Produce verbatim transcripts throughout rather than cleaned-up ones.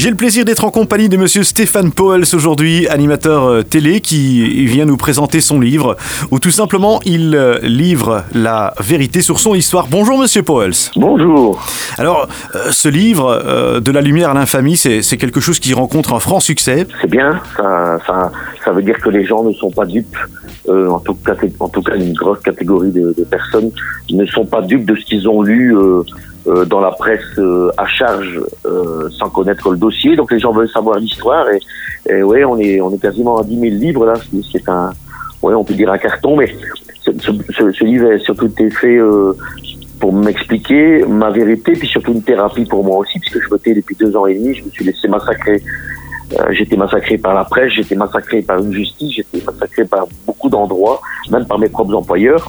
J'ai le plaisir d'être en compagnie de monsieur Stéphane Poels aujourd'hui, animateur télé qui vient nous présenter son livre où tout simplement il livre la vérité sur son histoire. Bonjour monsieur Poels. Bonjour. Alors ce livre euh, de la lumière à l'infamie, c'est, c'est quelque chose qui rencontre un franc succès. C'est bien, ça, ça, ça veut dire que les gens ne sont pas dupes. Euh, en, tout cas, en tout cas, une grosse catégorie de, de personnes ne sont pas dupes de ce qu'ils ont lu euh, euh, dans la presse euh, à charge euh, sans connaître le dossier. Donc les gens veulent savoir l'histoire et, et ouais, on est, on est quasiment à dix mille livres là, ce qui est un, ouais, on peut dire un carton, mais ce, ce, ce livre a surtout été fait euh, pour m'expliquer ma vérité, puis surtout une thérapie pour moi aussi, puisque je votais depuis deux ans et demi, je me suis laissé massacrer. Euh, j'étais massacré par la presse, j'étais massacré par une justice, j'étais massacré par beaucoup d'endroits, même par mes propres employeurs.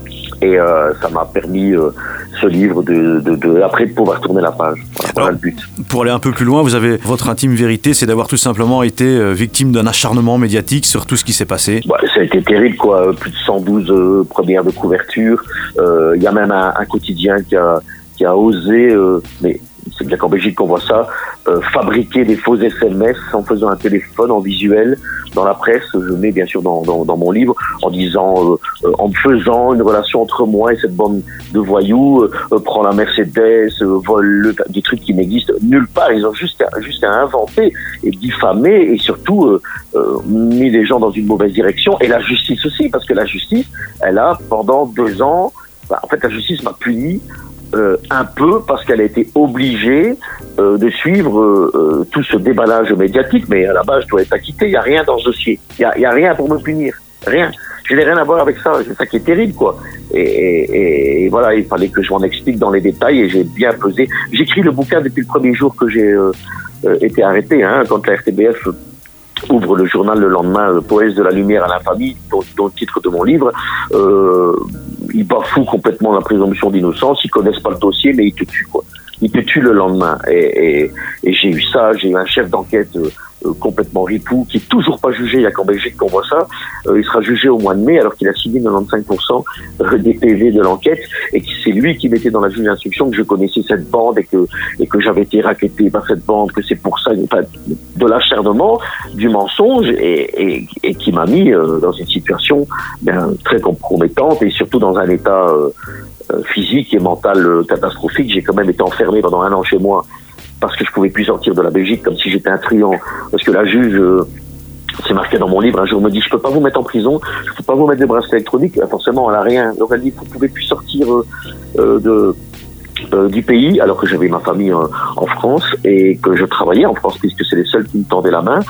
Et euh, ça m'a permis, euh, ce livre, de, de, de, après de pouvoir tourner la page. Voilà, voilà le but. Pour aller un peu plus loin, vous avez votre intime vérité, c'est d'avoir tout simplement été euh, victime d'un acharnement médiatique sur tout ce qui s'est passé. Bah, ça a été terrible, quoi. Plus de cent douze euh, premières de couverture. Il euh, y a même un, un quotidien qui a, qui a osé, euh, mais c'est bien qu'en Belgique qu'on voit ça, euh, fabriquer des faux S M S en faisant un téléphone en visuel dans la presse. Je mets bien sûr dans, dans, dans mon livre en disant, euh, euh, en me faisant une relation entre moi et cette bande de voyous, euh, euh, prend la Mercedes, euh, vole le, des trucs qui n'existent nulle part. Ils ont juste à, juste à inventer et diffamer et surtout euh, euh, mis les gens dans une mauvaise direction. Et la justice aussi, parce que la justice, elle a pendant deux ans, bah, en fait la justice m'a puni. Euh, un peu parce qu'elle a été obligée euh, de suivre euh, tout ce déballage médiatique, mais à la base je dois être acquitté, il n'y a rien dans ce dossier, il n'y a, y a rien pour me punir, rien, je n'ai rien à voir avec ça, c'est ça qui est terrible quoi, et, et, et voilà, il fallait que je m'en explique dans les détails et j'ai bien pesé, j'écris le bouquin depuis le premier jour que j'ai euh, euh, été arrêté, hein, quand la R T B F ouvre le journal le lendemain, le Poels de la lumière à l'infamie, dont, dont le titre de mon livre, euh, ils bafouent complètement la présomption d'innocence, ils connaissent pas le dossier, mais ils te tuent, quoi. Ils te tuent le lendemain. Et, et, et j'ai eu ça, j'ai eu un chef d'enquête euh, euh, complètement ripou, qui est toujours pas jugé, il y a qu'en Belgique qu'on voit ça. Euh, il sera jugé au mois de mai, alors qu'il a signé quatre-vingt-quinze pour cent des P V de l'enquête, et que c'est lui qui mettait dans la juge d'instruction que je connaissais cette bande et que, et que j'avais été racketé par cette bande, que c'est pour ça, enfin, de l'acharnement, du mensonge, et, et, et qui m'a mis euh, dans une situation bien, très compromettante et surtout dans un état euh, euh, physique et mental euh, catastrophique. J'ai quand même été enfermé pendant un an chez moi parce que je pouvais plus sortir de la Belgique, comme si j'étais un truand, parce que la juge, euh, c'est marqué dans mon livre, un jour me dit je peux pas vous mettre en prison, je peux pas vous mettre des bracelets électroniques, forcément elle a rien, donc elle dit vous pouvez plus sortir euh, euh, de Euh, du pays, alors que j'avais ma famille euh, en France et que je travaillais en France puisque c'est les seuls qui me tendaient la main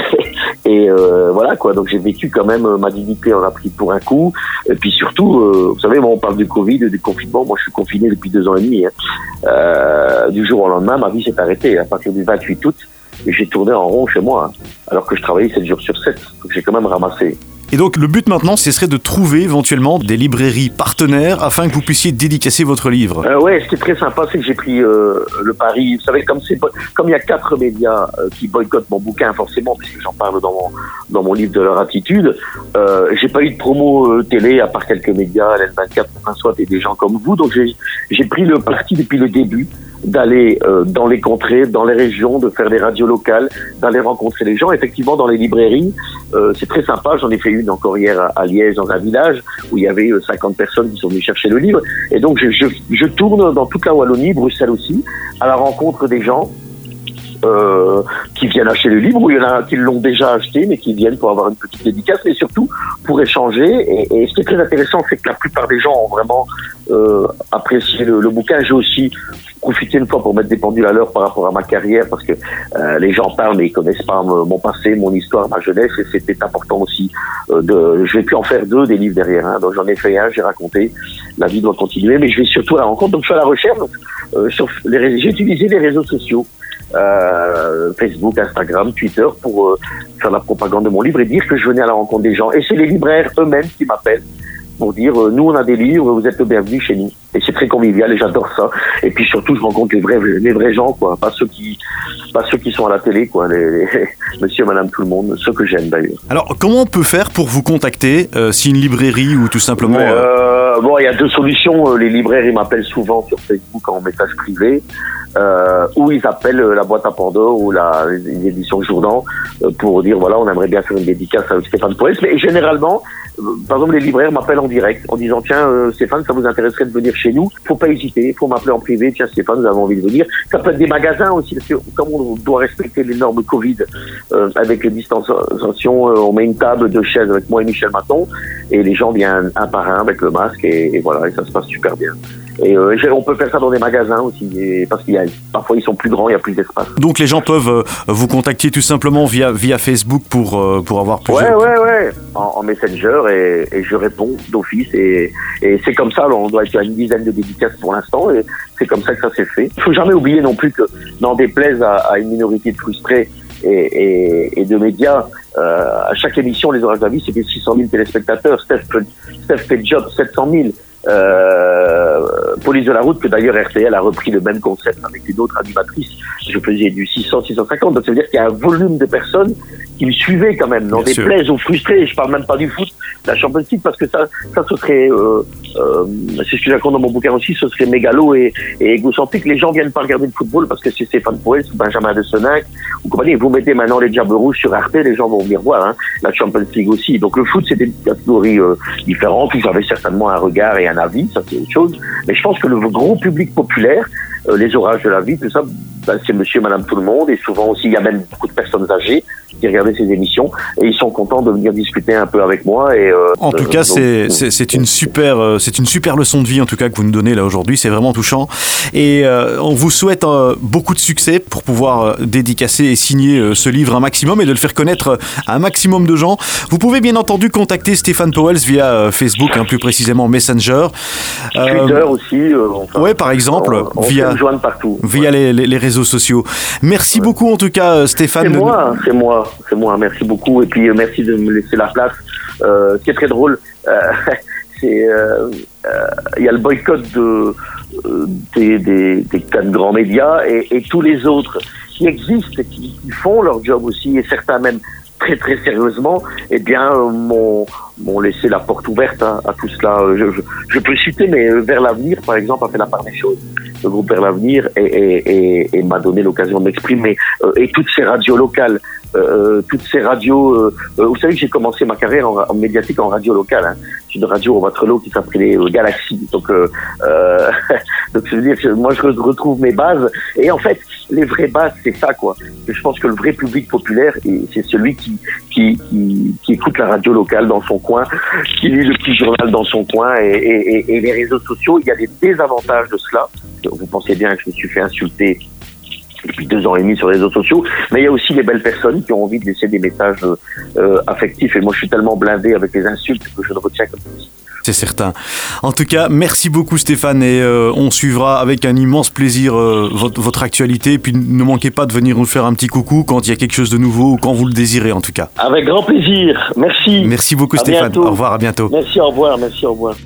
et euh, voilà quoi, donc j'ai vécu quand même, euh, ma dignité en a pris pour un coup et puis surtout euh, vous savez, moi on parle du Covid, du confinement, moi je suis confiné depuis deux ans et demi, hein. euh, du jour au lendemain ma vie s'est arrêtée à partir du vingt-huit août et j'ai tourné en rond chez moi, hein, alors que je travaillais sept jours sur sept, donc j'ai quand même ramassé. Et donc le but maintenant, ce serait de trouver éventuellement des librairies partenaires afin que vous puissiez dédicacer votre livre. Euh, ouais, ce qui est très sympa, c'est que j'ai pris euh, le pari. Vous savez, comme c'est comme il y a quatre médias euh, qui boycottent mon bouquin, forcément, puisque j'en parle dans mon dans mon livre de leur attitude, euh, j'ai pas eu de promo euh, télé à part quelques médias, L vingt-quatre, François et des gens comme vous. Donc j'ai j'ai pris le parti depuis le début d'aller euh, dans les contrées, dans les régions, de faire des radios locales, d'aller rencontrer les gens. Effectivement, dans les librairies, euh, c'est très sympa. J'en ai fait une encore hier à, à Liège, dans un village, où il y avait euh, cinquante personnes qui sont venues chercher le livre. Et donc, je, je, je tourne dans toute la Wallonie, Bruxelles aussi, à la rencontre des gens euh, qui viennent acheter le livre, ou il y en a qui l'ont déjà acheté, mais qui viennent pour avoir une petite dédicace, mais surtout pour échanger. Et, et ce qui est très intéressant, c'est que la plupart des gens ont vraiment euh, apprécié le, le bouquin. J'ai aussi profiter une fois pour mettre des pendules à l'heure par rapport à ma carrière, parce que euh, les gens parlent mais ils connaissent pas mon, mon passé, mon histoire, ma jeunesse, et c'était important aussi euh, de. Je vais plus en faire deux des livres derrière, hein, donc j'en ai fait un, j'ai raconté. La vie doit continuer, mais je vais surtout à la rencontre. Donc je suis à la recherche. Donc, euh, sur les réseaux, j'ai utilisé les réseaux sociaux, euh, Facebook, Instagram, Twitter, pour euh, faire la propagande de mon livre et dire que je venais à la rencontre des gens. Et c'est les libraires eux-mêmes qui m'appellent pour dire euh, nous on a des livres, vous êtes le bienvenu chez nous. Et c'est très convivial et j'adore ça. Et puis surtout je rencontre les vrais les vrais gens, quoi, pas ceux qui pas ceux qui sont à la télé, quoi, les, les monsieur, madame, tout le monde, ceux que j'aime d'ailleurs. Alors comment on peut faire pour vous contacter, euh, si une librairie ou tout simplement euh... Euh, bon, il y a deux solutions. Les libraires ils m'appellent souvent sur Facebook en message privé. euh, où ils appellent la boîte à Pandore ou la, les éditions Jourdan euh, pour dire voilà, on aimerait bien faire une dédicace avec Stéphane Poels. Mais généralement, euh, par exemple, les libraires m'appellent en direct en disant tiens euh, Stéphane, ça vous intéresserait de venir chez nous? Faut pas hésiter, faut m'appeler en privé. Tiens Stéphane, nous avons envie de venir. Ça peut être des magasins aussi, parce que comme on doit respecter les normes Covid euh, avec les distanciations, euh, on met une table, deux chaises avec moi et Michel Maton, et les gens viennent un par un avec le masque et, et voilà, et ça se passe super bien. Et euh, on peut faire ça dans des magasins aussi, et parce qu'il y a parfois ils sont plus grands, il y a plus d'espace. Donc les gens peuvent euh, vous contacter tout simplement via via Facebook pour euh, pour avoir plus. Ouais ouais ouais, en, en Messenger et, et je réponds d'office et, et c'est comme ça. Alors, on doit être à une dizaine de dédicaces pour l'instant et c'est comme ça que ça s'est fait. Il faut jamais oublier non plus que n'en déplaise à, à une minorité de frustrés et, et, et de médias. Euh, à chaque émission, les Orages de la Vie, c'était six cent mille téléspectateurs. Steph, Steph fait le job, sept cent mille. Euh, Police de la route, que d'ailleurs R T L a repris le même concept avec une autre animatrice. Je faisais du six cents, six cent cinquante. Donc ça veut dire qu'il y a un volume de personnes qui me suivaient quand même. N'en déplaise aux frustrés. Je parle même pas du foot, de la Champions League, parce que ça, ça ce serait, euh, euh, c'est ce que j'accorde dans mon bouquin aussi, ce serait mégalo et, et égocentrique. Les gens viennent pas regarder le football parce que c'est Stéphane Poels ou Benjamin de Senac ou compagnie. Vous mettez maintenant les Diables Rouges sur R T, les gens vont venir voir, hein. La Champions League aussi. Donc le foot, c'était une catégorie euh, différente où j'avais certainement un regard et un avis, ça c'est autre chose. Mais je pense que le gros public populaire, euh, les Orages de la Vie, tout ça, ben, c'est monsieur et madame tout le monde, et souvent aussi il y a même beaucoup de personnes âgées qui regardaient ces émissions et ils sont contents de venir discuter un peu avec moi. Et euh, en tout euh, cas, donc, c'est, c'est c'est une super euh, c'est une super leçon de vie en tout cas que vous nous donnez là aujourd'hui. C'est vraiment touchant et euh, on vous souhaite euh, beaucoup de succès pour pouvoir euh, dédicacer et signer euh, ce livre un maximum et de le faire connaître à un maximum de gens. Vous pouvez bien entendu contacter Stéphane Poels via euh, Facebook, hein, plus précisément Messenger, euh, Twitter aussi. Euh, enfin, ouais, par exemple, on, on via peut me joindre partout. Via ouais. les, les, les réseaux sociaux. Merci ouais. beaucoup en tout cas, Stéphane. C'est moi, c'est moi. C'est moi, merci beaucoup et puis euh, merci de me laisser la place. Euh, ce qui est très drôle, euh, c'est il euh, euh, y a le boycott de euh, des, des, des quatre grands médias et, et tous les autres qui existent, qui, qui font leur job aussi et certains même très très sérieusement, eh bien euh, m'ont, m'ont laissé la porte ouverte à, à tout cela. Je, je, je peux citer, mais Vers l'avenir, par exemple, a fait la part des choses. Le groupe Vers l'avenir et, et, et, et m'a donné l'occasion de m'exprimer. Euh, et toutes ces radios locales. Euh, toutes ces radios, euh, euh, vous savez que j'ai commencé ma carrière en, en médiatique en radio locale. Hein. C'est une radio au Waterloo qui s'appelait euh, Galaxy. Donc, euh, euh, donc je veux dire que moi je retrouve mes bases. Et en fait, les vraies bases, c'est ça, quoi. Je pense que le vrai public populaire, c'est celui qui qui, qui qui écoute la radio locale dans son coin, qui lit le petit journal dans son coin. Et, et, et les réseaux sociaux, il y a des désavantages de cela. Vous pensez bien que je me suis fait insulter depuis deux ans et demi sur les réseaux sociaux, mais il y a aussi les belles personnes qui ont envie de laisser des messages euh, affectifs, et moi je suis tellement blindé avec les insultes que je ne retiens que positif. C'est certain. En tout cas, merci beaucoup Stéphane et euh, on suivra avec un immense plaisir euh, votre, votre actualité, et puis ne manquez pas de venir nous faire un petit coucou quand il y a quelque chose de nouveau ou quand vous le désirez en tout cas. Avec grand plaisir, merci. Merci beaucoup à Stéphane, bientôt. Au revoir, à bientôt. Merci, au revoir, merci, au revoir.